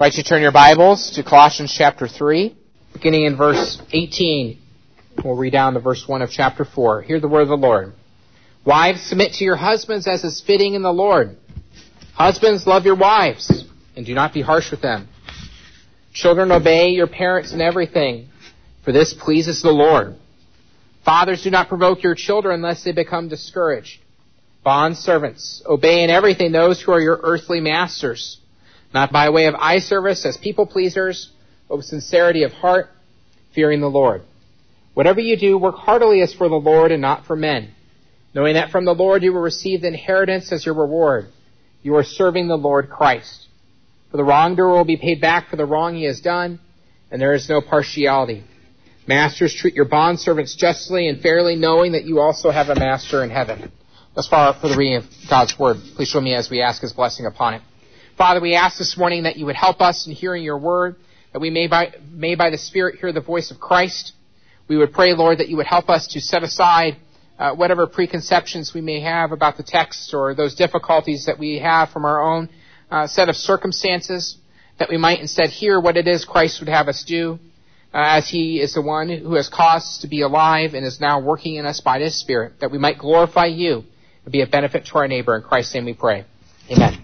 I invite you to turn your Bibles to Colossians chapter 3, beginning in verse 18. We'll read down to verse 1 of chapter 4. Hear the word of the Lord. Wives, submit to your husbands as is fitting in the Lord. Husbands, love your wives, and do not be harsh with them. Children, obey your parents in everything, for this pleases the Lord. Fathers, do not provoke your children lest they become discouraged. Bondservants, obey in everything those who are your earthly masters, not by way of eye service as people pleasers, but with sincerity of heart, fearing the Lord. Whatever you do, work heartily as for the Lord and not for men, knowing that from the Lord you will receive the inheritance as your reward. You are serving the Lord Christ. For the wrongdoer will be paid back for the wrong he has done, and there is no partiality. Masters, treat your bondservants justly and fairly, knowing that you also have a master in heaven. Thus far for the reading of God's word. Please join me as we ask his blessing upon it. Father, we ask this morning that you would help us in hearing your word, that we may by the Spirit hear the voice of Christ. We would pray, Lord, that you would help us to set aside whatever preconceptions we may have about the text or those difficulties that we have from our own set of circumstances, that we might instead hear what it is Christ would have us do, as he is the one who has caused us to be alive and is now working in us by his Spirit, that we might glorify you and be a benefit to our neighbor. In Christ's name we pray. Amen.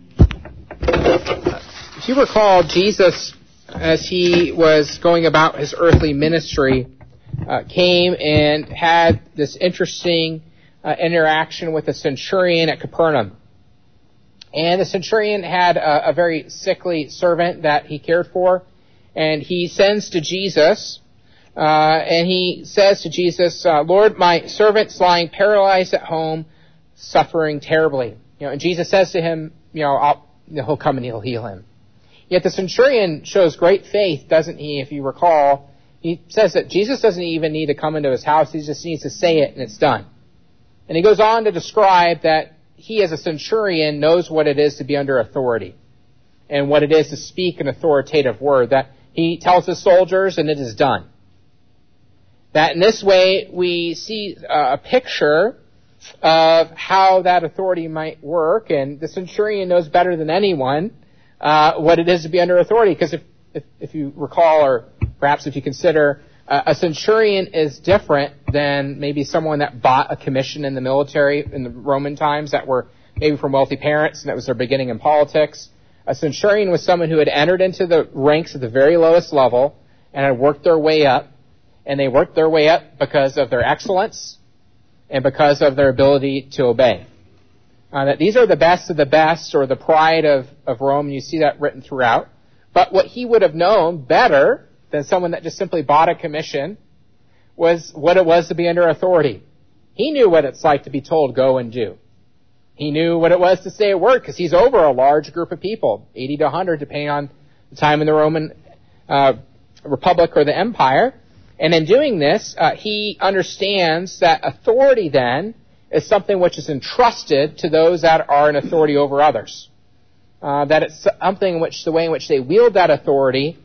If you recall, Jesus, as he was going about his earthly ministry, came and had this interesting interaction with a centurion at Capernaum. And the centurion had a very sickly servant that he cared for, and he sends to Jesus, and he says to Jesus, Lord, my servant's lying paralyzed at home, suffering terribly. And Jesus says to him, he'll come and he'll heal him. Yet the centurion shows great faith, doesn't he, if you recall? He says that Jesus doesn't even need to come into his house, he just needs to say it and it's done. And he goes on to describe that he as a centurion knows what it is to be under authority and what it is to speak an authoritative word, that he tells his soldiers and it is done. That in this way we see a picture of how that authority might work, and the centurion knows better than anyone what it is to be under authority, because if you recall, or perhaps if you consider, a centurion is different than maybe someone that bought a commission in the military in the Roman times that were maybe from wealthy parents and that was their beginning in politics. A centurion was someone who had entered into the ranks at the very lowest level and had worked their way up, and they worked their way up because of their excellence and because of their ability to obey. That these are the best of the best, or the pride of Rome, and you see that written throughout. But what he would have known better than someone that just simply bought a commission was what it was to be under authority. He knew what it's like to be told, go and do. He knew what it was to say a word, because he's over a large group of people, 80 to 100, depending on the time in the Roman Republic or the Empire. And in doing this, he understands that authority then is something which is entrusted to those that are in authority over others. That it's something in which the way in which they wield that authority,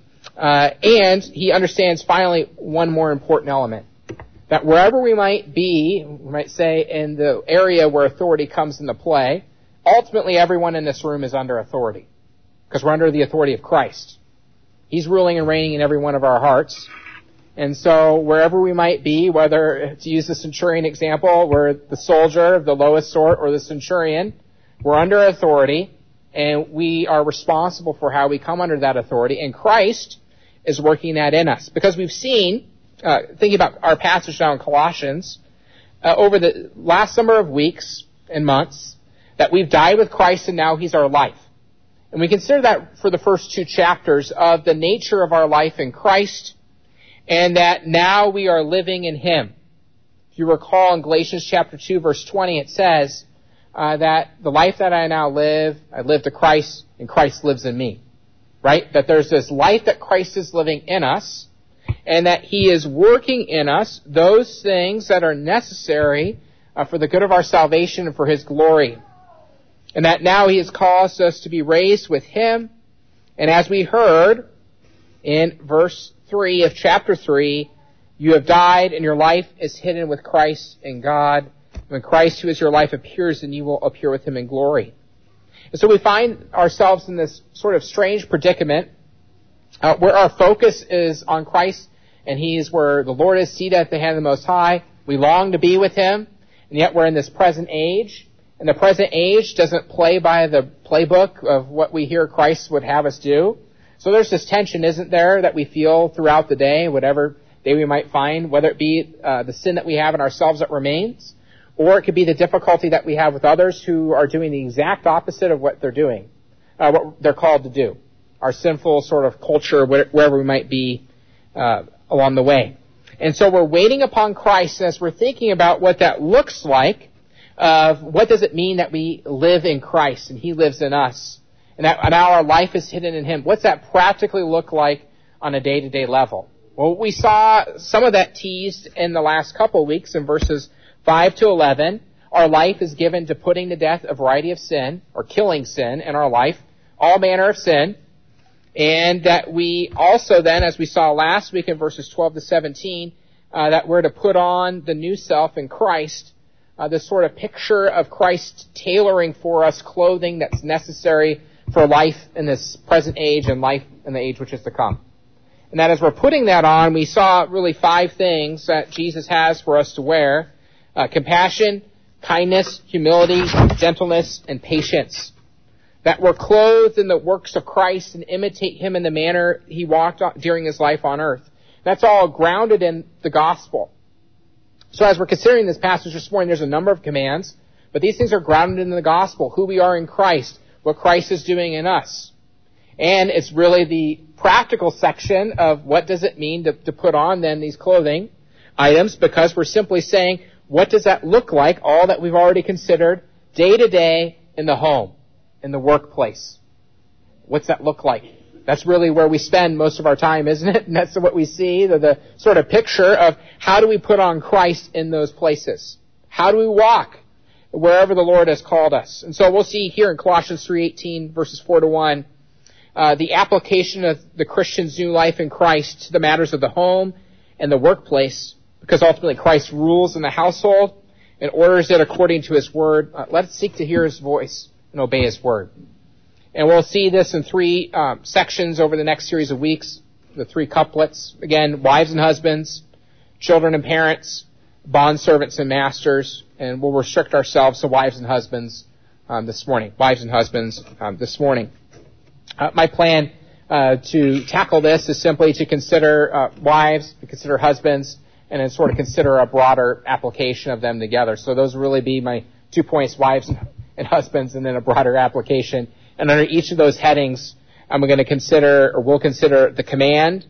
and he understands finally one more important element. That wherever we might be, we might say in the area where authority comes into play, ultimately everyone in this room is under authority, because we're under the authority of Christ. He's ruling and reigning in every one of our hearts. And so wherever we might be, whether, to use the centurion example, we're the soldier of the lowest sort or the centurion, we're under authority, and we are responsible for how we come under that authority, and Christ is working that in us. Because we've seen, thinking about our passage now in Colossians, over the last number of weeks and months, that we've died with Christ and now he's our life. And we consider that for the first two chapters of the nature of our life in Christ, and that now we are living in him. If you recall in Galatians chapter 2, verse 20, it says that the life that I now live, I live to Christ, and Christ lives in me. Right? That there's this life that Christ is living in us, and that he is working in us those things that are necessary for the good of our salvation and for his glory. And that now he has caused us to be raised with him. And as we heard in verse 3 of chapter 3, you have died and your life is hidden with Christ in God. When Christ, who is your life, appears, then you will appear with him in glory. And so we find ourselves in this sort of strange predicament where our focus is on Christ, and He's where the Lord is seated at the hand of the Most High. We long to be with Him, and yet we're in this present age. And the present age doesn't play by the playbook of what we hear Christ would have us do. So there's this tension, isn't there, that we feel throughout the day, whatever day we might find, whether it be the sin that we have in ourselves that remains, or it could be the difficulty that we have with others who are doing the exact opposite of what they're doing, what they're called to do. Our sinful sort of culture, wherever we might be along the way. And so we're waiting upon Christ, and as we're thinking about what that looks like, of what does it mean that we live in Christ and He lives in us, and that now our life is hidden in Him. What's that practically look like on a day-to-day level? Well, we saw some of that teased in the last couple of weeks in verses 5 to 11. Our life is given to putting to death a variety of sin, or killing sin in our life, all manner of sin. And that we also then, as we saw last week in verses 12 to 17, that we're to put on the new self in Christ, this sort of picture of Christ tailoring for us clothing that's necessary for life in this present age and life in the age which is to come. And that as we're putting that on, we saw really 5 things that Jesus has for us to wear. Compassion, kindness, humility, gentleness, and patience. That we're clothed in the works of Christ and imitate Him in the manner He walked during His life on earth. That's all grounded in the gospel. So as we're considering this passage this morning, there's a number of commands, but these things are grounded in the gospel, who we are in Christ, what Christ is doing in us. And it's really the practical section of what does it mean to put on then these clothing items, because we're simply saying, what does that look like, all that we've already considered, day to day in the home, in the workplace? What's that look like? That's really where we spend most of our time, isn't it? And that's what we see, the sort of picture of how do we put on Christ in those places? How do we walk wherever the Lord has called us? And so we'll see here in Colossians 3:18, verses 4 to 1, the application of the Christian's new life in Christ to the matters of the home and the workplace, because ultimately Christ rules in the household and orders it according to His word. Let's seek to hear His voice and obey His word. And we'll see this in 3 sections over the next series of weeks, the 3 couplets. Again, wives and husbands, children and parents, bondservants and masters, and we'll restrict ourselves to wives and husbands this morning. Wives and husbands this morning. My plan to tackle this is simply to consider wives, to consider husbands, and then sort of consider a broader application of them together. So those will really be my 2 points, wives and husbands, and then a broader application. And under each of those headings, I'm going to consider, or we'll consider, the command,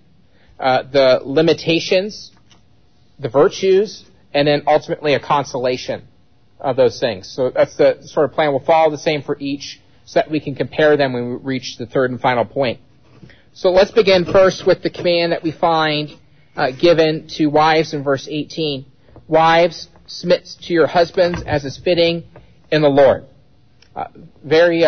the limitations, the virtues, and then ultimately a consolation of those things. So that's the sort of plan. We'll follow the same for each so that we can compare them when we reach the third and final point. So let's begin first with the command that we find given to wives in verse 18. Wives, submit to your husbands as is fitting in the Lord. Very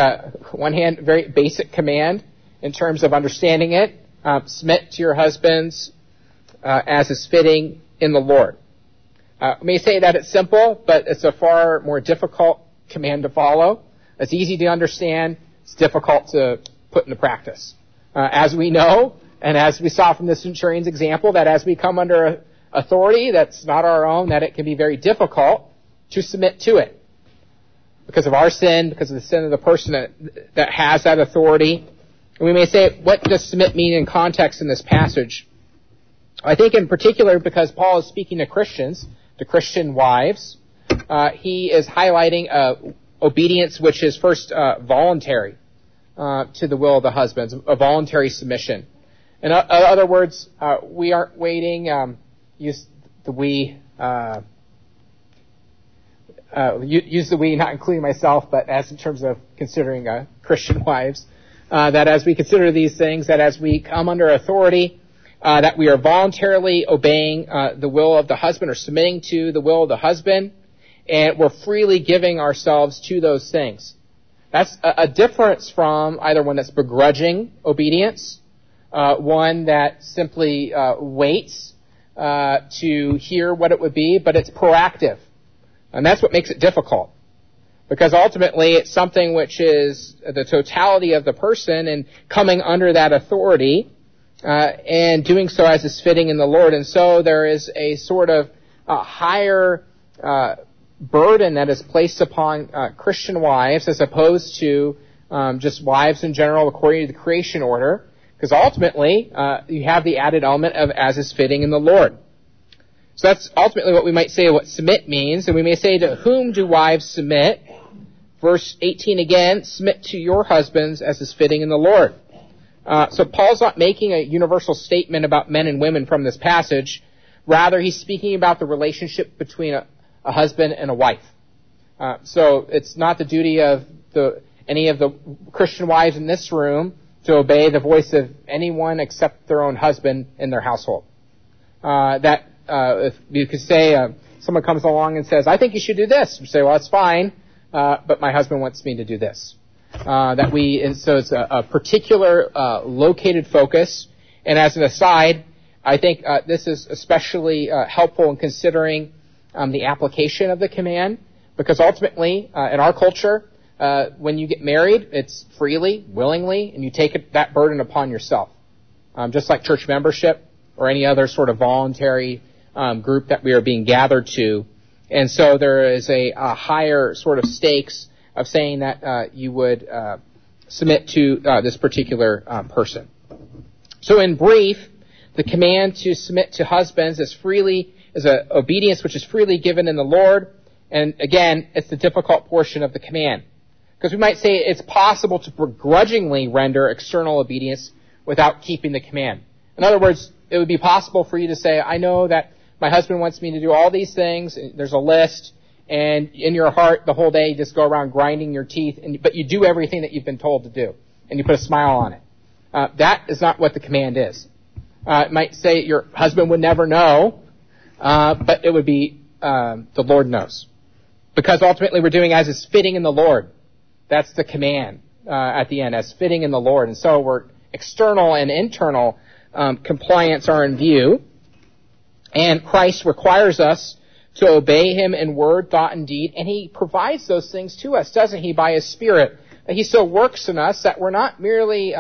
basic command in terms of understanding it. Submit to your husbands as is fitting in the Lord. I may say that it's simple, but it's a far more difficult command to follow. It's easy to understand. It's difficult to put into practice. As we know, and as we saw from the centurion's example, that as we come under authority that's not our own, that it can be very difficult to submit to it. Because of our sin, because of the sin of the person that has that authority. And we may say, what does submit mean in context in this passage? I think in particular because Paul is speaking to Christians, to Christian wives, he is highlighting obedience which is first voluntary to the will of the husbands, a voluntary submission. In other words, we aren't waiting, use the we, not including myself, but as in terms of considering Christian wives, that as we consider these things, that as we come under authority, that we are voluntarily obeying the will of the husband or submitting to the will of the husband, and we're freely giving ourselves to those things. That's a difference from either one that's begrudging obedience, one that simply waits to hear what it would be, but it's proactive. And that's what makes it difficult. Because ultimately it's something which is the totality of the person and coming under that authority, and doing so as is fitting in the Lord. And so there is a sort of higher burden that is placed upon Christian wives as opposed to just wives in general according to the creation order. Because ultimately, you have the added element of as is fitting in the Lord. So that's ultimately what we might say what submit means. And we may say, to whom do wives submit? Verse 18 again, submit to your husbands as is fitting in the Lord. So Paul's not making a universal statement about men and women from this passage. Rather, he's speaking about the relationship between a husband and a wife. So it's not the duty of any of the Christian wives in this room to obey the voice of anyone except their own husband in their household. If you could say, someone comes along and says, I think you should do this. You say, well, that's fine, but my husband wants me to do this. So it's a particular located focus. And as an aside, I think this is especially helpful in considering the application of the command, because ultimately, in our culture, when you get married, it's freely, willingly, and you take that burden upon yourself. Just like church membership or any other sort of voluntary group that we are being gathered to. And so there is a higher sort of stakes of saying that you would submit to this particular person. So in brief, the command to submit to husbands is an obedience which is freely given in the Lord. And again, it's the difficult portion of the command. Because we might say it's possible to begrudgingly render external obedience without keeping the command. In other words, it would be possible for you to say, I know that my husband wants me to do all these things, there's a list, and in your heart the whole day you just go around grinding your teeth, but you do everything that you've been told to do, and you put a smile on it. That is not what the command is. It might say your husband would never know, but it would be the Lord knows. Because ultimately we're doing as is fitting in the Lord. That's the command at the end, as fitting in the Lord. And so we're external and internal compliance are in view. And Christ requires us to obey Him in word, thought, and deed. And He provides those things to us, doesn't He, by His Spirit? He so works in us that we're not merely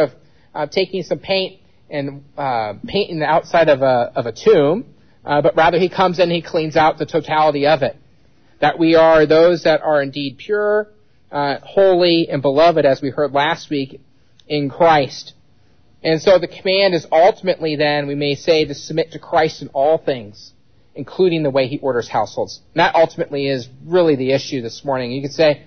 taking some paint and painting the outside of a tomb, but rather He comes in and He cleans out the totality of it. That we are those that are indeed pure, holy, and beloved, as we heard last week, in Christ. And so the command is ultimately then, we may say, to submit to Christ in all things, including the way He orders households. And that ultimately is really the issue this morning. You could say,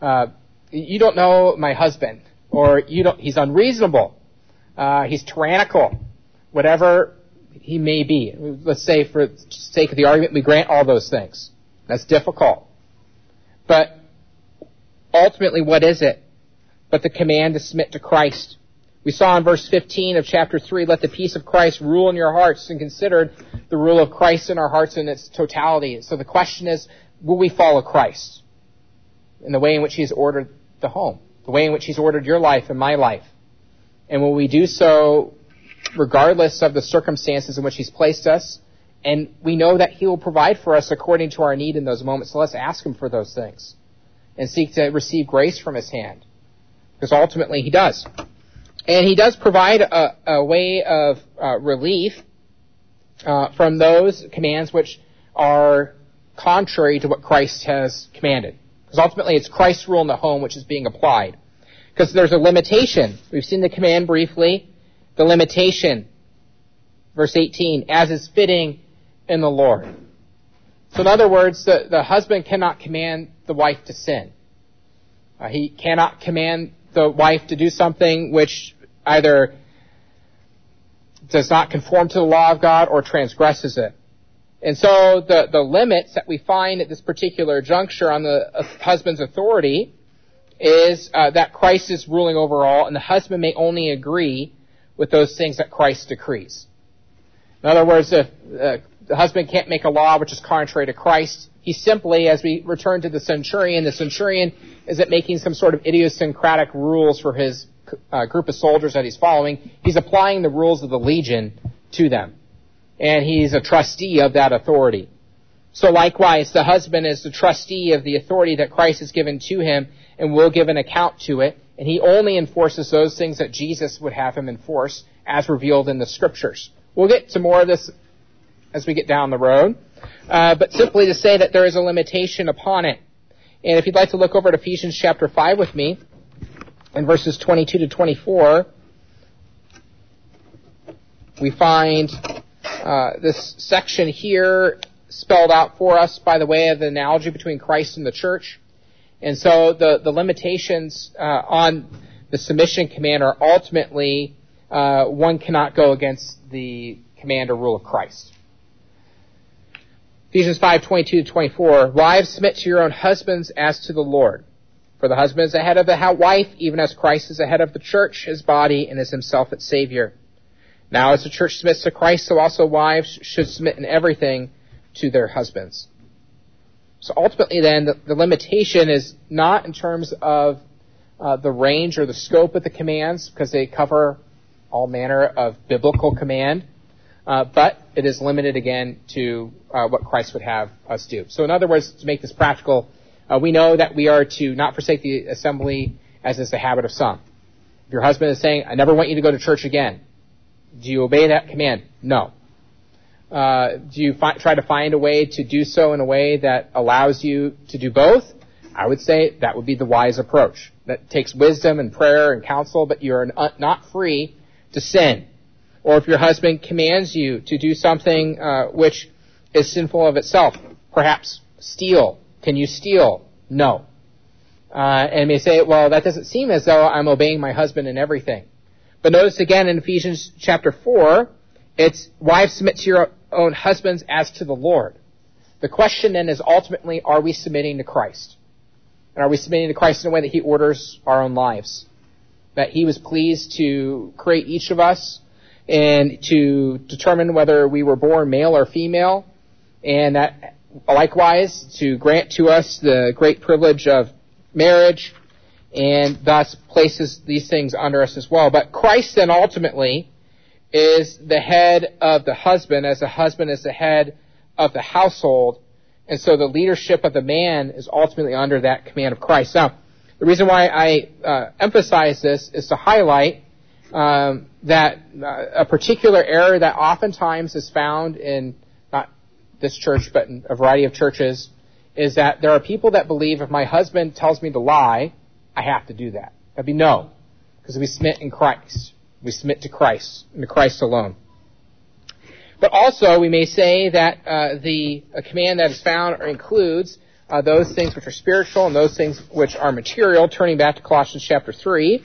you don't know my husband, or he's unreasonable, he's tyrannical, whatever he may be. Let's say, for the sake of the argument, we grant all those things. That's difficult. But ultimately, what is it? But the command to submit to Christ. We saw in verse 15 of chapter 3, let the peace of Christ rule in your hearts, and considered the rule of Christ in our hearts in its totality. So the question is, will we follow Christ in the way in which He has ordered the home, the way in which He's ordered your life and my life? And will we do so regardless of the circumstances in which He's placed us? And we know that He will provide for us according to our need in those moments. So let's ask Him for those things and seek to receive grace from His hand. Because ultimately He does. And He does provide a way of relief from those commands which are contrary to what Christ has commanded. Because ultimately it's Christ's rule in the home which is being applied. Because there's a limitation. We've seen the command briefly. The limitation, verse 18, as is fitting in the Lord. So in other words, the husband cannot command the wife to sin. He cannot command the wife to do something which either does not conform to the law of God or transgresses it. And so the limits that we find at this particular juncture on the husband's authority is that Christ is ruling over all, and the husband may only agree with those things that Christ decrees. In other words, if the husband can't make a law which is contrary to Christ, he simply, as we return to the centurion isn't making some sort of idiosyncratic rules for his group of soldiers that he's following. He's applying the rules of the legion to them. And he's a trustee of that authority. So likewise, the husband is the trustee of the authority that Christ has given to him and will give an account to it. And he only enforces those things that Jesus would have him enforce as revealed in the Scriptures. We'll get to more of this as we get down the road. But simply to say that there is a limitation upon it. And if you'd like to look over at Ephesians chapter 5 with me, in verses 22 to 24, we find this section here spelled out for us by the way of the analogy between Christ and the church. And so the limitations on the submission command are ultimately one cannot go against the command or rule of Christ. Ephesians 5:22-24, wives, submit to your own husbands as to the Lord. For the husband is the head of the wife, even as Christ is the head of the church, his body, and is himself its Savior. Now as the church submits to Christ, so also wives should submit in everything to their husbands. So ultimately then, the limitation is not in terms of the range or the scope of the commands, because they cover all manner of biblical command, but it is limited again to what Christ would have us do. So in other words, to make this practical, we know that we are to not forsake the assembly as is the habit of some. If your husband is saying, I never want you to go to church again, do you obey that command? No. Do you try to find a way to do so in a way that allows you to do both? I would say that would be the wise approach. That takes wisdom and prayer and counsel, but you're not free to sin. Or if your husband commands you to do something which is sinful of itself, perhaps steal. Can you steal? No. And may say, well, that doesn't seem as though I'm obeying my husband in everything. But notice again in Ephesians chapter 4, it's wives, submit to your own husbands as to the Lord. The question then is ultimately, are we submitting to Christ? And are we submitting to Christ in a way that he orders our own lives? That he was pleased to create each of us and to determine whether we were born male or female, and that likewise to grant to us the great privilege of marriage, and thus places these things under us as well. But Christ then ultimately is the head of the husband, as the husband is the head of the household, and so the leadership of the man is ultimately under that command of Christ. Now, the reason why I emphasize this is to highlight that a particular error that oftentimes is found in not this church, but in a variety of churches, is that there are people that believe if my husband tells me to lie, I have to do that. That'd be no, because we submit in Christ. We submit to Christ, and to Christ alone. But also, we may say that the command that is found includes those things which are spiritual and those things which are material, turning back to Colossians chapter 3.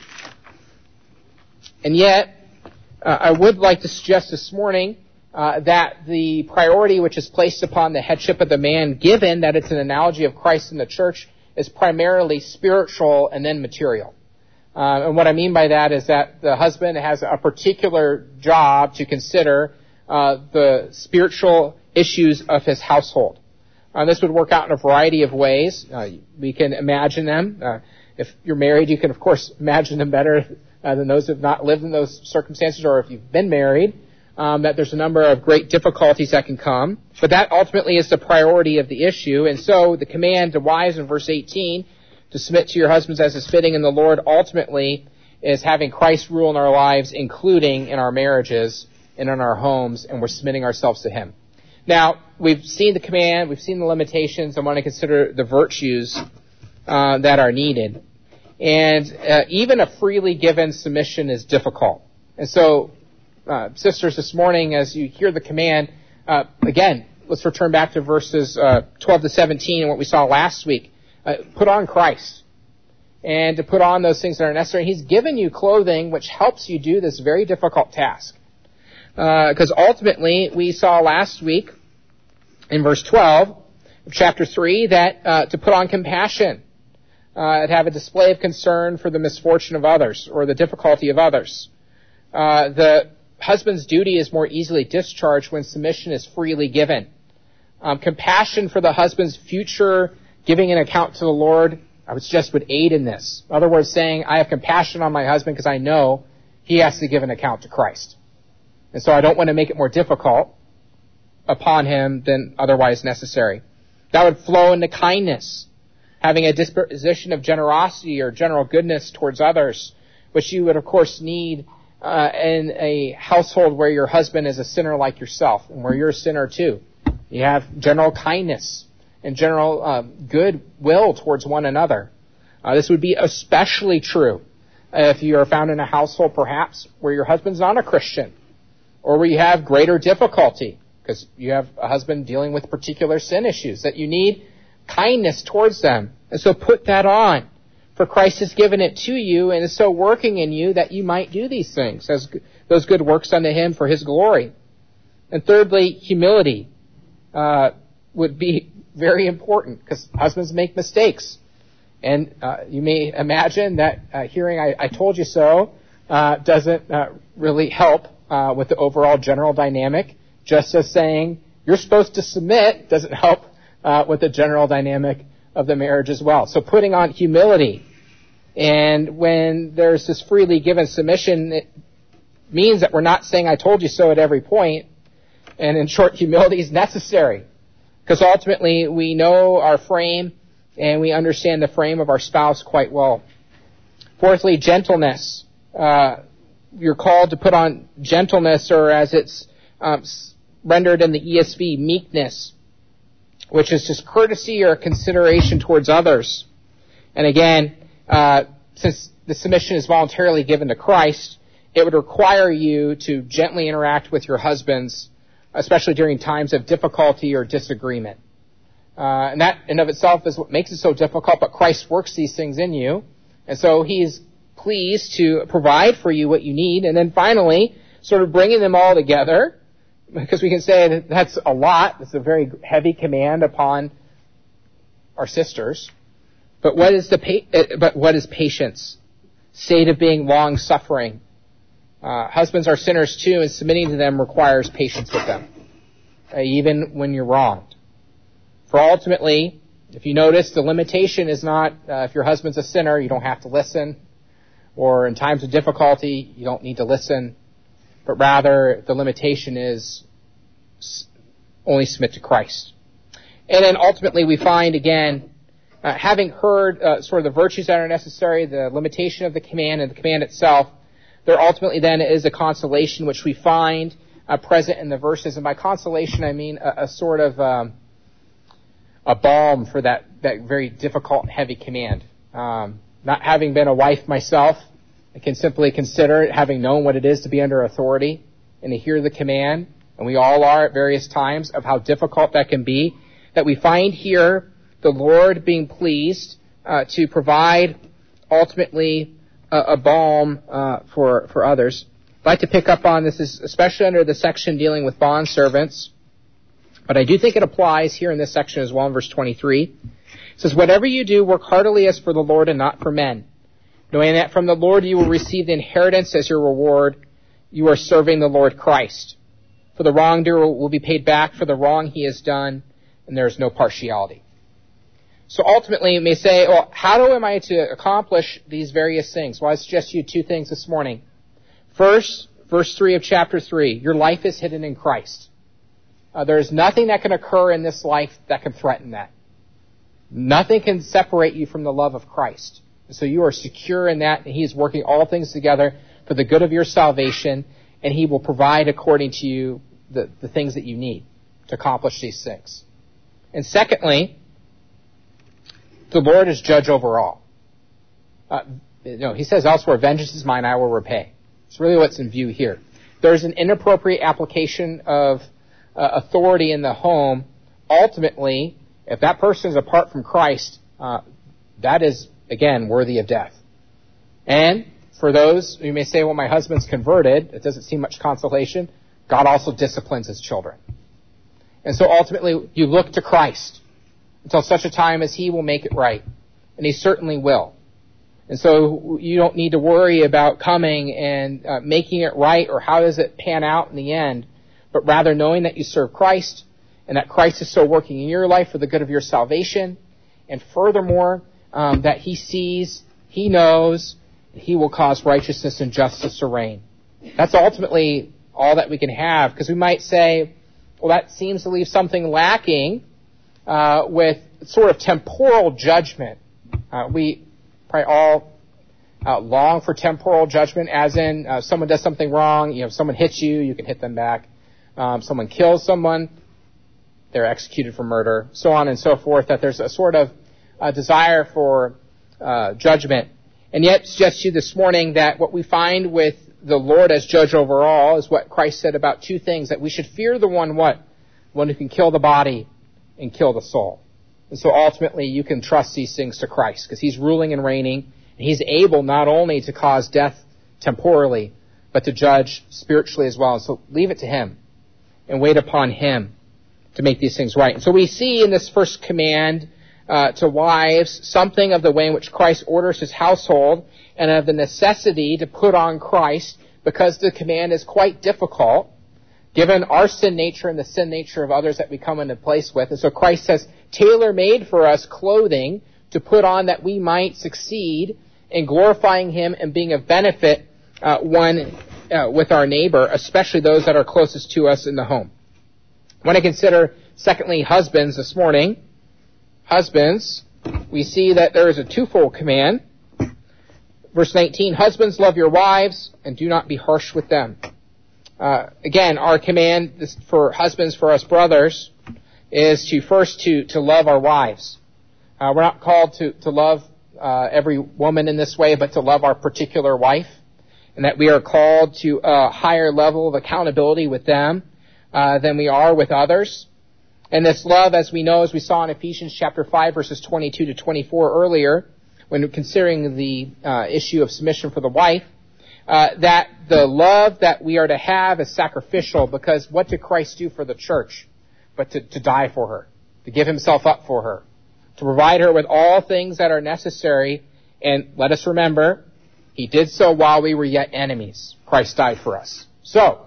And yet, I would like to suggest this morning that the priority which is placed upon the headship of the man, given that it's an analogy of Christ and the church, is primarily spiritual and then material. And what I mean by that is that the husband has a particular job to consider the spiritual issues of his household. This would work out in a variety of ways. We can imagine them. If you're married, you can, of course, imagine them better than those who have not lived in those circumstances, or if you've been married, that there's a number of great difficulties that can come. But that ultimately is the priority of the issue. And so the command to wives in verse 18 to submit to your husbands as is fitting in the Lord ultimately is having Christ rule in our lives, including in our marriages and in our homes, and we're submitting ourselves to him. Now, we've seen the command, we've seen the limitations. I want to consider the virtues that are needed. And even a freely given submission is difficult. And so, sisters, this morning, as you hear the command, again, let's return back to verses 12 to 17 and what we saw last week. Put on Christ. And to put on those things that are necessary. He's given you clothing which helps you do this very difficult task. Because ultimately, we saw last week in verse 12 of chapter 3 that to put on compassion, to have a display of concern for the misfortune of others or the difficulty of others. The husband's duty is more easily discharged when submission is freely given. Compassion for the husband's future giving an account to the Lord, I would suggest, would aid in this. In other words, saying, I have compassion on my husband because I know he has to give an account to Christ. And so I don't want to make it more difficult upon him than otherwise necessary. That would flow into kindness, having a disposition of generosity or general goodness towards others, which you would, of course, need in a household where your husband is a sinner like yourself and where you're a sinner too. You have general kindness and general goodwill towards one another. This would be especially true if you are found in a household, perhaps, where your husband's not a Christian, or where you have greater difficulty because you have a husband dealing with particular sin issues, that you need kindness towards them. And so put that on, for Christ has given it to you and is so working in you that you might do these things as those good works unto him for his glory. And thirdly, humility would be very important because husbands make mistakes. And you may imagine that hearing I told you so doesn't really help with the overall general dynamic, just as saying you're supposed to submit doesn't help with the general dynamic of the marriage as well. So putting on humility, and when there's this freely given submission, it means that we're not saying I told you so at every point, and in short, humility is necessary because ultimately we know our frame and we understand the frame of our spouse quite well. Fourthly, gentleness. You're called to put on gentleness, or as it's rendered in the ESV, meekness, which is just courtesy or consideration towards others. And again, since the submission is voluntarily given to Christ, it would require you to gently interact with your husbands, especially during times of difficulty or disagreement. And that in of itself is what makes it so difficult, but Christ works these things in you. And so he's pleased to provide for you what you need. And then finally, sort of bringing them all together, because we can say that that's a lot. It's a very heavy command upon our sisters. But what is patience? State of being long-suffering. Husbands are sinners too, and submitting to them requires patience with them, even when you're wronged. For ultimately, if you notice, the limitation is not if your husband's a sinner, you don't have to listen, or in times of difficulty, you don't need to listen, but rather the limitation is only submit to Christ. And then ultimately we find, again, having heard sort of the virtues that are necessary, the limitation of the command and the command itself, there ultimately then is a consolation which we find present in the verses. And by consolation, I mean a sort of a balm for that very difficult and heavy command. Not having been a wife myself, I can simply consider it, having known what it is to be under authority and to hear the command, and we all are at various times, of how difficult that can be, that we find here the Lord being pleased to provide ultimately a balm for others. I'd like to pick up on this, especially under the section dealing with bondservants, but I do think it applies here in this section as well in verse 23. It says, "Whatever you do, work heartily as for the Lord and not for men, knowing that from the Lord you will receive the inheritance as your reward. You are serving the Lord Christ. For the wrongdoer will be paid back for the wrong he has done, and there is no partiality." So ultimately, you may say, well, how am I to accomplish these various things? Well, I suggest you two things this morning. First, verse 3 of chapter 3, your life is hidden in Christ. There is nothing that can occur in this life that can threaten that. Nothing can separate you from the love of Christ. So you are secure in that, and he is working all things together for the good of your salvation, and he will provide according to you the things that you need to accomplish these things. And secondly, the Lord is judge over all. He says elsewhere, "Vengeance is mine, I will repay." It's really what's in view here. There's an inappropriate application of authority in the home. Ultimately, if that person is apart from Christ, that is, again, worthy of death. And for those who may say, well, my husband's converted, it doesn't seem much consolation, God also disciplines his children. And so ultimately, you look to Christ until such a time as he will make it right. And he certainly will. And so you don't need to worry about coming and making it right or how does it pan out in the end, but rather knowing that you serve Christ and that Christ is so working in your life for the good of your salvation, and furthermore, that he sees, he knows, he will cause righteousness and justice to reign. That's ultimately all that we can have, because we might say, well, that seems to leave something lacking with sort of temporal judgment. We probably all long for temporal judgment, as in someone does something wrong, if someone hits you, you can hit them back. Someone kills someone, they're executed for murder, so on and so forth, that there's a sort of desire for judgment. And yet, suggest to you this morning that what we find with the Lord as judge over all is what Christ said about two things, that we should fear the one what? One who can kill the body and kill the soul. And so ultimately you can trust these things to Christ, because He's ruling and reigning, and He's able not only to cause death temporally, but to judge spiritually as well. And so leave it to Him and wait upon Him to make these things right. And so we see in this first command to wives something of the way in which Christ orders His household, and of the necessity to put on Christ, because the command is quite difficult, given our sin nature and the sin nature of others that we come into place with. And so Christ has tailor-made for us clothing to put on, that we might succeed in glorifying Him and being of benefit with our neighbor, especially those that are closest to us in the home. I want to consider, secondly, husbands this morning. Husbands, we see that there is a twofold command. Verse 19, husbands, love your wives and do not be harsh with them. Again, our command for husbands, for us brothers, is to love our wives. We're not called to love every woman in this way, but to love our particular wife, and that we are called to a higher level of accountability with them than we are with others. And this love, as we know, as we saw in Ephesians chapter 5, verses 22 to 24 earlier, when considering the issue of submission for the wife, that the love that we are to have is sacrificial, because what did Christ do for the church? But to die for her, to give Himself up for her, to provide her with all things that are necessary. And let us remember, He did so while we were yet enemies. Christ died for us. So,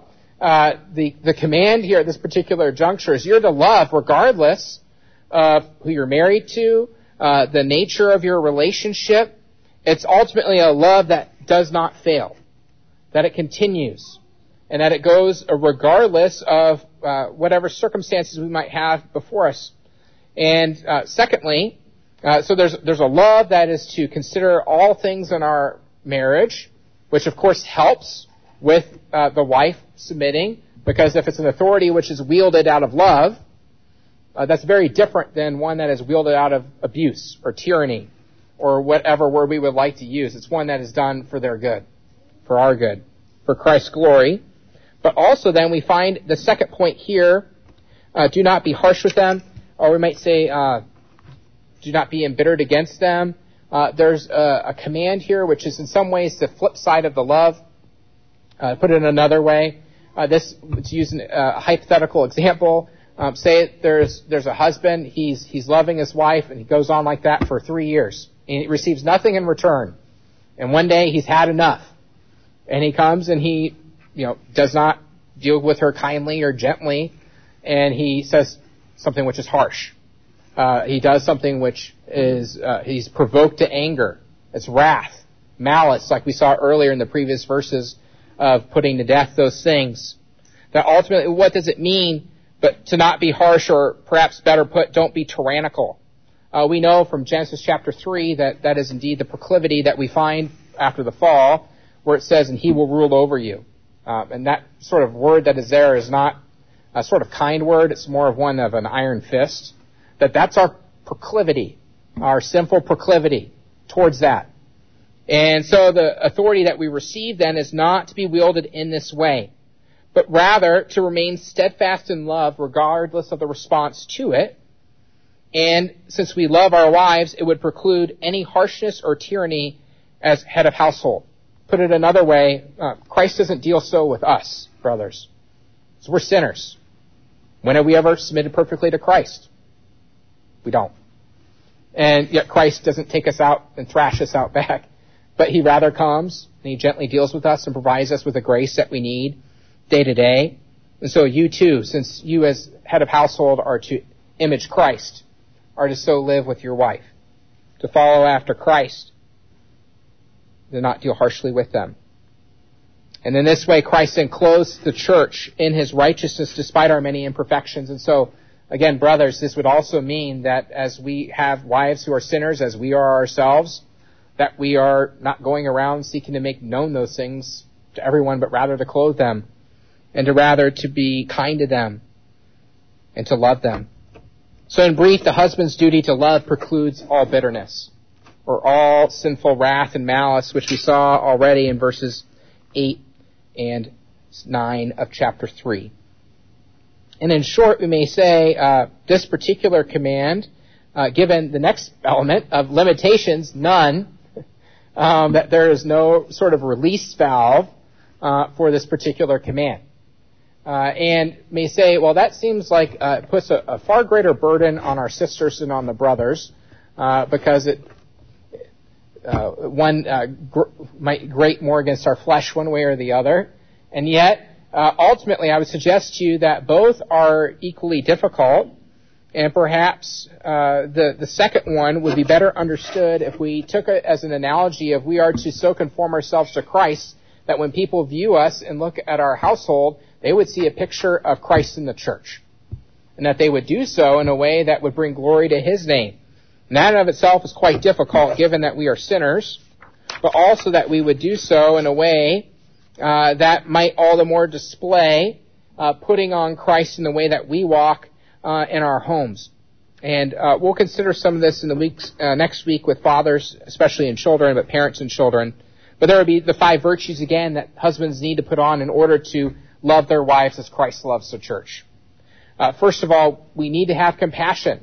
the command here at this particular juncture is you're to love regardless of who you're married to, the nature of your relationship. It's ultimately a love that does not fail, that it continues, and that it goes regardless of whatever circumstances we might have before us. And secondly, so there's a love that is to consider all things in our marriage, which of course helps with the wife submitting, because if it's an authority which is wielded out of love, that's very different than one that is wielded out of abuse or tyranny or whatever word we would like to use. It's one that is done for their good, for our good, for Christ's glory. But also then we find the second point here, do not be harsh with them, or we might say do not be embittered against them. There's a command here which is in some ways the flip side of the love. Put it another way, to use a hypothetical example, say there's a husband, he's loving his wife, and he goes on like that for 3 years, and he receives nothing in return. And one day he's had enough, and he comes and he, does not deal with her kindly or gently, and he says something which is harsh. He does something which is he's provoked to anger. It's wrath, malice, like we saw earlier in the previous verses of putting to death those things. That ultimately, what does it mean but to not be harsh, or perhaps better put, don't be tyrannical? We know from Genesis chapter 3 that is indeed the proclivity that we find after the fall, where it says, and He will rule over you. And that sort of word that is there is not a sort of kind word. It's more of one of an iron fist. That's our proclivity, our sinful proclivity towards that. And so the authority that we receive then is not to be wielded in this way, but rather to remain steadfast in love regardless of the response to it. And since we love our wives, it would preclude any harshness or tyranny as head of household. Put it another way, Christ doesn't deal so with us, brothers. So we're sinners. When have we ever submitted perfectly to Christ? We don't. And yet Christ doesn't take us out and thrash us out back, but He rather comes and He gently deals with us and provides us with the grace that we need day to day. And so you too, since you as head of household are to image Christ, are to so live with your wife, to follow after Christ, to not deal harshly with them. And in this way, Christ enclosed the church in his righteousness despite our many imperfections. And so, again, brothers, this would also mean that as we have wives who are sinners, as we are ourselves, that we are not going around seeking to make known those things to everyone, but rather to clothe them and to rather to be kind to them and to love them. So in brief, the husband's duty to love precludes all bitterness or all sinful wrath and malice, which we saw already in verses 8 and 9 of chapter 3. And in short, we may say this particular command, given the next element of limitations, none, that there is no sort of release valve for this particular command. And may say, well, that seems like it puts a far greater burden on our sisters than on the brothers, because one might grate more against our flesh one way or the other. And yet, ultimately, I would suggest to you that both are equally difficult, and perhaps the second one would be better understood if we took it as an analogy of we are to so conform ourselves to Christ that when people view us and look at our household, they would see a picture of Christ in the church, and that they would do so in a way that would bring glory to his name. And that in of itself is quite difficult, given that we are sinners, but also that we would do so in a way that might all the more display putting on Christ in the way that we walk in our homes. And we'll consider some of this in the next week with fathers, especially in children, but parents and children. But there would be the 5 virtues again that husbands need to put on in order to love their wives as Christ loves the church. First of all, we need to have compassion.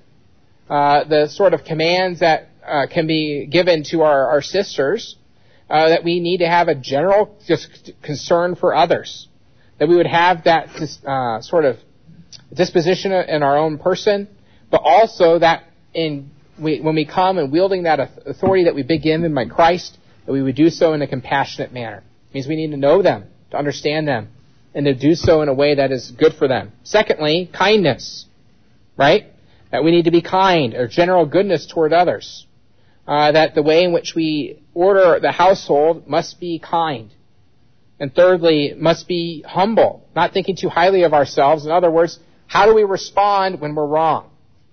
The sort of commands that can be given to our sisters, that we need to have a general just concern for others. That we would have that sort of disposition in our own person, but also that when we come and wielding that authority that we've been given by Christ, that we would do so in a compassionate manner. It means we need to know them, to understand them, and to do so in a way that is good for them. Secondly, kindness, right? That we need to be kind, or general goodness toward others. That the way in which we order the household must be kind. And thirdly, must be humble, not thinking too highly of ourselves. In other words, how do we respond when we're wrong?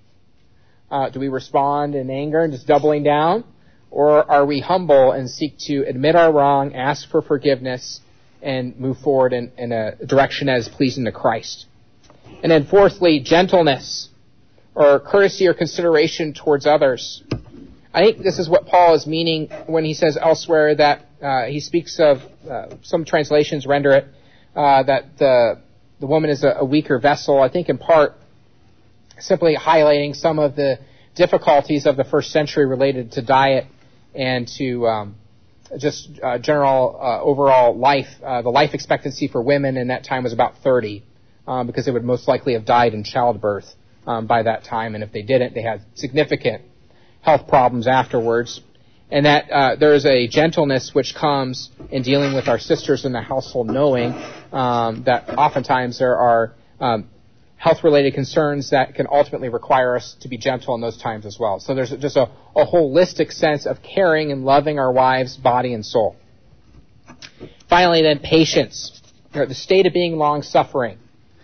Do we respond in anger and just doubling down? Or are we humble and seek to admit our wrong, ask for forgiveness, and move forward in a direction that is pleasing to Christ? And then fourthly, gentleness, or courtesy or consideration towards others. I think this is what Paul is meaning when he says elsewhere that he speaks of, some translations render it, that the woman is a weaker vessel. I think in part simply highlighting some of the difficulties of the first century related to diet and to just general overall life. The life expectancy for women in that time was about 30, because they would most likely have died in childbirth by that time, and if they didn't, they had significant health problems afterwards. And that there is a gentleness which comes in dealing with our sisters in the household, knowing that oftentimes there are health-related concerns that can ultimately require us to be gentle in those times as well. So there's just a holistic sense of caring and loving our wives' body and soul. Finally, then, patience, the state of being long-suffering.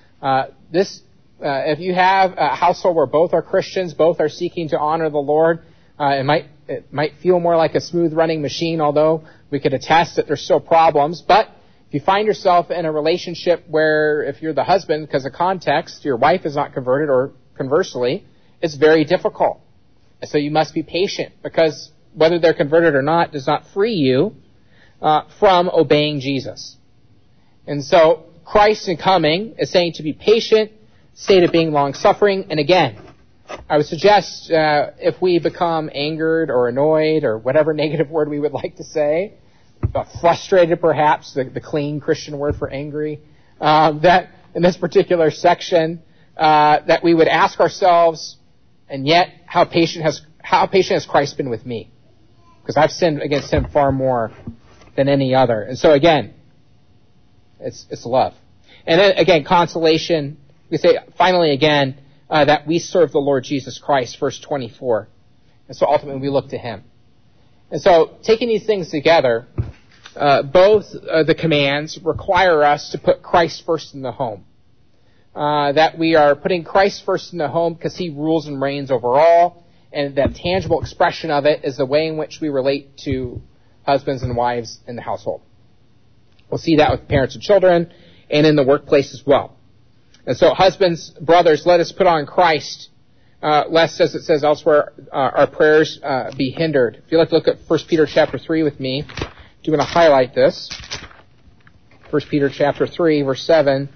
If you have a household where both are Christians, both are seeking to honor the Lord, it might feel more like a smooth-running machine, although we could attest that there's still problems. But if you find yourself in a relationship where, if you're the husband, because of context, your wife is not converted, or conversely, it's very difficult. And so you must be patient, because whether they're converted or not does not free you from obeying Jesus. And so Christ in coming is saying to be patient, state of being long-suffering. And again, I would suggest if we become angered or annoyed or whatever negative word we would like to say, frustrated perhaps, the clean Christian word for angry, that in this particular section, that we would ask ourselves, and yet how patient has Christ been with me? Because I've sinned against him far more than any other. And so again, it's love. And then again, consolation. We say finally again that we serve the Lord Jesus Christ, verse 24. And so ultimately we look to him. And so taking these things together, both the commands require us to put Christ first in the home. That we are putting Christ first in the home because he rules and reigns over all, and that tangible expression of it is the way in which we relate to husbands and wives in the household. We'll see that with parents and children and in the workplace as well. And so husbands, brothers, let us put on Christ, lest, as it says elsewhere, our prayers be hindered. If you'd like to look at 1 Peter chapter 3 with me, I do want to highlight this. 1 Peter chapter 3, verse 7.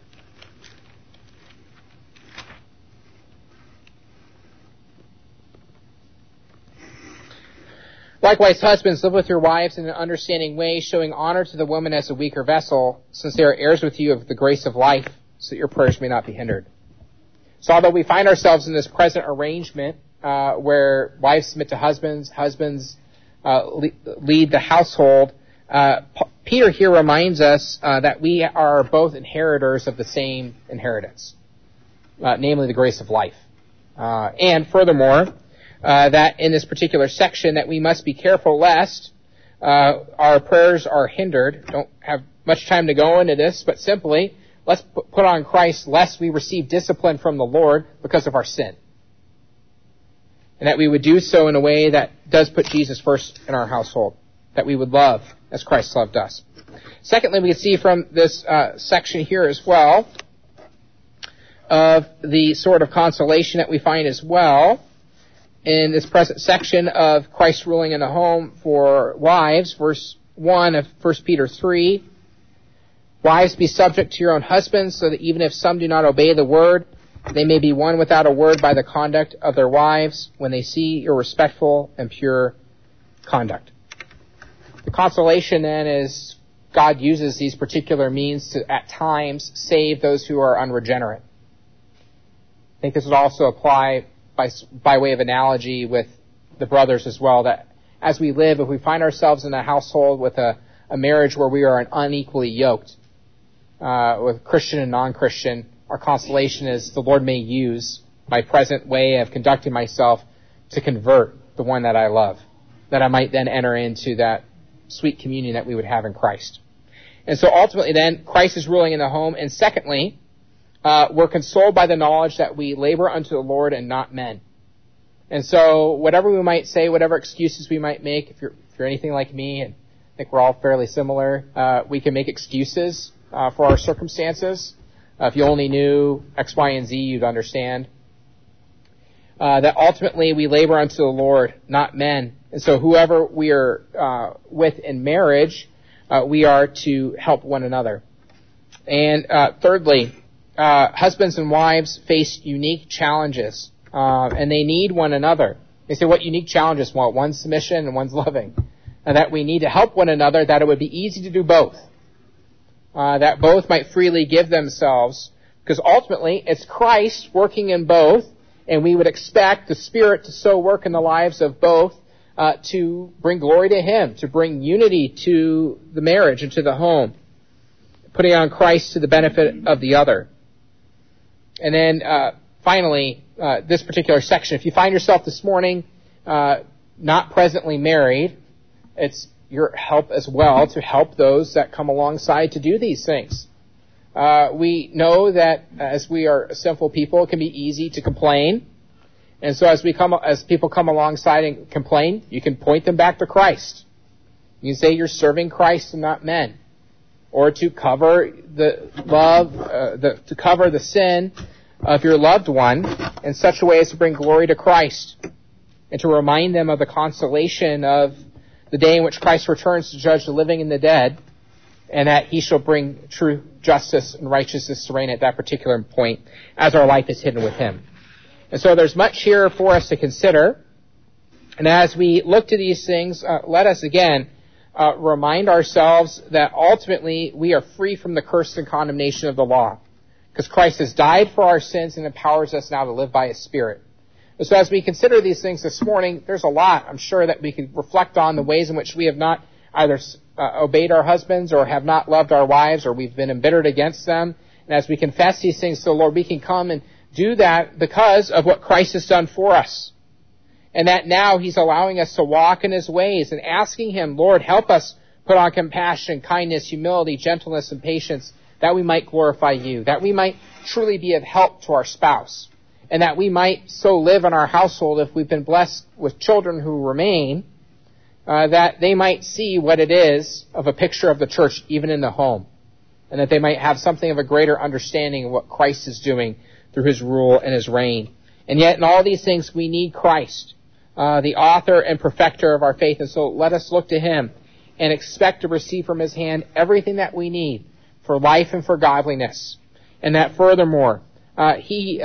Likewise, husbands, live with your wives in an understanding way, showing honor to the woman as a weaker vessel, since they are heirs with you of the grace of life, so that your prayers may not be hindered. So although we find ourselves in this present arrangement where wives submit to husbands, husbands lead the household, Peter here reminds us that we are both inheritors of the same inheritance, namely the grace of life. And furthermore, that in this particular section that we must be careful lest our prayers are hindered. Don't have much time to go into this, but simply let's put on Christ lest we receive discipline from the Lord because of our sin. And that we would do so in a way that does put Jesus first in our household. That we would love as Christ loved us. Secondly, we can see from this section here as well of the sort of consolation that we find as well in this present section of Christ ruling in the home for wives, verse 1 of 1 Peter 3. Wives, be subject to your own husbands, so that even if some do not obey the word, they may be won without a word by the conduct of their wives when they see your respectful and pure conduct. The consolation then is God uses these particular means to, at times, save those who are unregenerate. I think this would also apply by way of analogy with the brothers as well, that as we live, if we find ourselves in a household with a marriage where we are unequally yoked, with Christian and non-Christian, our consolation is the Lord may use my present way of conducting myself to convert the one that I love, that I might then enter into that sweet communion that we would have in Christ. And so ultimately then, Christ is ruling in the home, and secondly, we're consoled by the knowledge that we labor unto the Lord and not men. And so whatever we might say, whatever excuses we might make, if you're anything like me, and I think we're all fairly similar, we can make excuses for our circumstances. If you only knew X, Y, and Z, you'd understand. That ultimately we labor unto the Lord, not men. And so whoever we are with in marriage, we are to help one another. And thirdly, husbands and wives face unique challenges, and they need one another. They say, what unique challenges? Well, one's submission and one's loving. And that we need to help one another, that it would be easy to do both. That both might freely give themselves, because ultimately it's Christ working in both, and we would expect the Spirit to so work in the lives of both to bring glory to Him, to bring unity to the marriage and to the home, putting on Christ to the benefit of the other. And then finally, this particular section, if you find yourself this morning not presently married, it's your help as well to help those that come alongside to do these things. We know that as we are sinful people, it can be easy to complain. And so as people come alongside and complain, you can point them back to Christ. You can say you're serving Christ and not men. Or to cover the to cover the sin of your loved one in such a way as to bring glory to Christ. And to remind them of the consolation of the day in which Christ returns to judge the living and the dead, and that He shall bring true justice and righteousness to reign at that particular point as our life is hidden with Him. And so there's much here for us to consider. And as we look to these things, let us again remind ourselves that ultimately we are free from the curse and condemnation of the law, because Christ has died for our sins and empowers us now to live by His Spirit. So as we consider these things this morning, there's a lot, I'm sure, that we could reflect on the ways in which we have not either obeyed our husbands or have not loved our wives, or we've been embittered against them. And as we confess these things to the Lord, we can come and do that because of what Christ has done for us. And that now He's allowing us to walk in His ways and asking Him, Lord, help us Put on compassion, kindness, humility, gentleness, and patience, that we might glorify you, that we might truly be of help to our spouse, and that we might so live in our household, if we've been blessed with children who remain, that they might see what it is of a picture of the church even in the home, and that they might have something of a greater understanding of what Christ is doing through his rule and his reign. And yet in all these things we need Christ, the author and perfecter of our faith, and so let us look to him and expect to receive from his hand everything that we need for life and for godliness. And that furthermore, he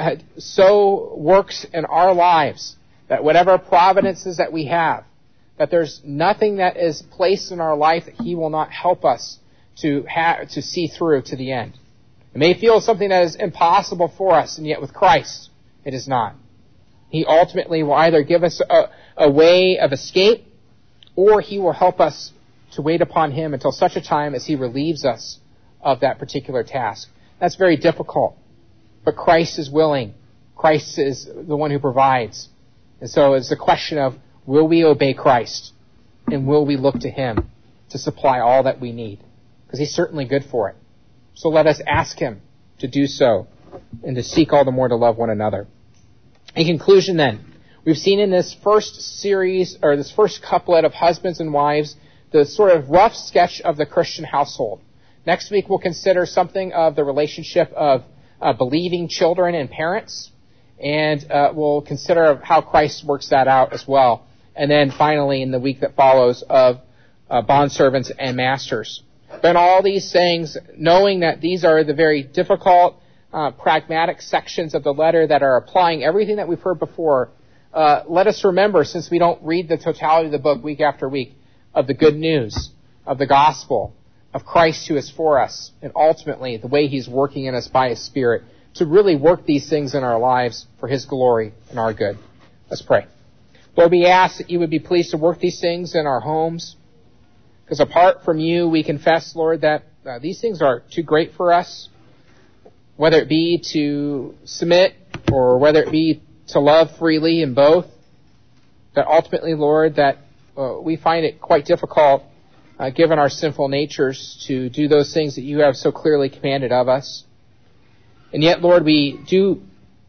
so works in our lives that whatever providences that we have, that there's nothing that is placed in our life that he will not help us to see through to the end. It may feel something that is impossible for us, and yet with Christ, it is not. He ultimately will either give us a way of escape, or he will help us to wait upon him until such a time as he relieves us of that particular task. That's very difficult. But Christ is willing. Christ is the one who provides. And so it's a question of, will we obey Christ? And will we look to him to supply all that we need? Because he's certainly good for it. So let us ask him to do so and to seek all the more to love one another. In conclusion then, we've seen in this first series, or this first couplet of husbands and wives, the sort of rough sketch of the Christian household. Next week we'll consider something of the relationship of believing children and parents, and we'll consider how Christ works that out as well. And then finally, in the week that follows, of bondservants and masters. But in all these things, knowing that these are the very difficult, pragmatic sections of the letter that are applying everything that we've heard before, let us remember, since we don't read the totality of the book week after week, of the good news, of the gospel, of Christ who is for us, and ultimately the way he's working in us by his Spirit to really work these things in our lives for his glory and our good. Let's pray. Lord, we ask that you would be pleased to work these things in our homes, because apart from you, we confess, Lord, that these things are too great for us, whether it be to submit or whether it be to love freely in both, that ultimately, Lord, that we find it quite difficult, given our sinful natures, to do those things that you have so clearly commanded of us. And yet, Lord, we do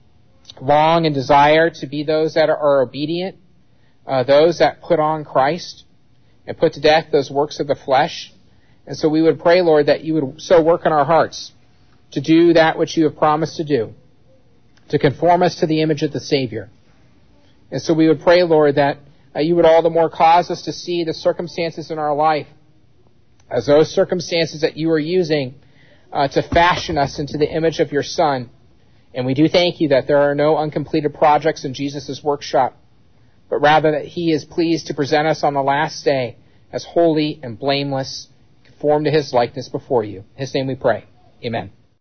long and desire to be those that are obedient, those that put on Christ and put to death those works of the flesh. And so we would pray, Lord, that you would so work in our hearts to do that which you have promised to do, to conform us to the image of the Savior. And so we would pray, Lord, that you would all the more cause us to see the circumstances in our life as those circumstances that you are using to fashion us into the image of your Son. And we do thank you that there are no uncompleted projects in Jesus' workshop, but rather that he is pleased to present us on the last day as holy and blameless, conformed to his likeness before you. In his name we pray. Amen.